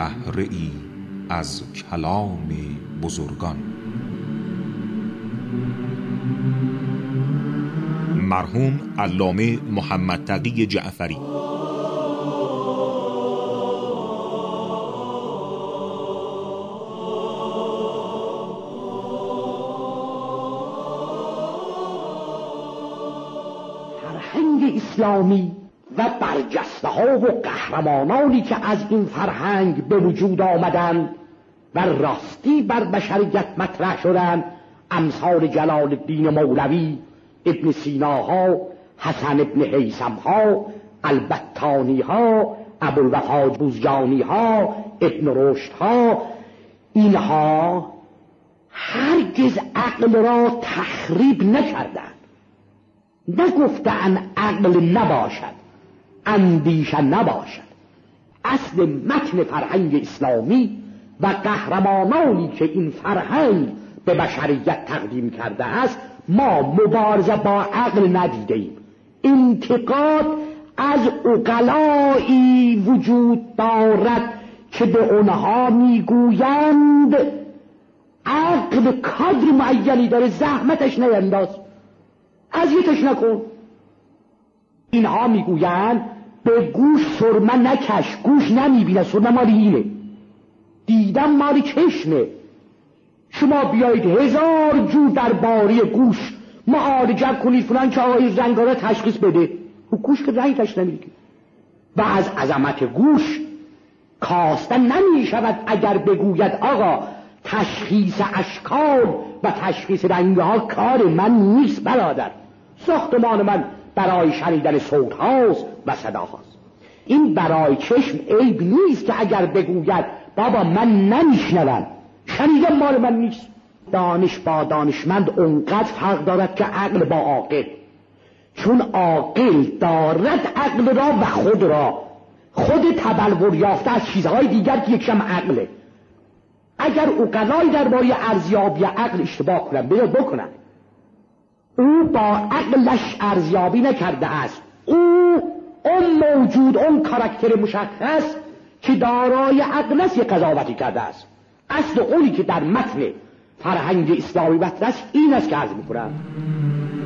بهره ای از کلام بزرگان. مرحوم علامه محمد تقی جعفری. فرهنگ اسلامی و برجسته ها و قهرمانانی که از این فرهنگ به وجود آمدند و راستی بر بشریت مطرح شدند، امثال جلال الدین مولوی، ابن سیناها، حسن ابن هیثم ها، البطانی ها، ابوالوفا جوزجانی ها، ابن رشد ها، اینها هرگز عقل را تخریب نکردند، نگفتند عقل نباشد، اندیشه نباشد. اصل متن فرهنگ اسلامی و قهرمانانی که این فرهنگ به بشریت تقدیم کرده است، ما مبارزه با عقل ندیده ایم. انتقاد از عقلایی وجود دارد که به اونها میگویند عقل کادر معینی داره، زحمتش نینداز، اذیتش نکن. اینها میگویند به گوش سرمه نکش، گوش نمیبینه، سرمه مالی اینه، دیدم مالی چشمه. شما بیایید هزار جو درباره گوش معالجه کنید فلان که آقای زنگاره تشخیص بده، و گوش که رنگ تشخیص نمیده. و از عظمت گوش کاسته نمی شود اگر بگوید آقا تشخیص اشکال و تشخیص رنگها کار من نیست برادر، ساختمان من برای شنیدن صوت هاست و صدا هاست. این برای چشم عیب نیست که اگر بگوید بابا من نمیشنوم، شنیدم مال من نیست. دانش با دانشمند اونقدر فرق دارد که عقل با عاقل، چون عاقل دارد عقل را و خود را، خود تبلور یافته از چیزهای دیگر که یکشم عقله. اگر عقلای درباره ارزیابی عقل اشتباه کنن بکنن، او با عقلش ارزیابی نکرده است، او اون موجود، اون کاراکتر مشخص که دارای عقل است، یک قضاوتی کرده است. اصل اونی که در متن فرهنگ اسلامی مطرح است این است که عرض می‌کنم.